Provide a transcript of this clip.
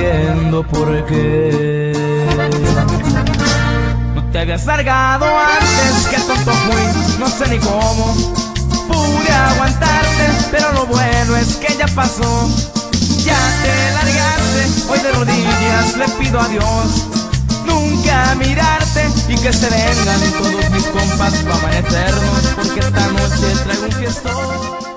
entiendo por qué. No te habías largado antes, qué tonto fui, no sé ni cómo pude aguantarte, pero lo bueno es que ya pasó. Ya te largaste, hoy de rodillas le pido a Dios nunca mirarte y que se vengan todos mis compas para amanecernos, porque esta noche traigo un fiestón.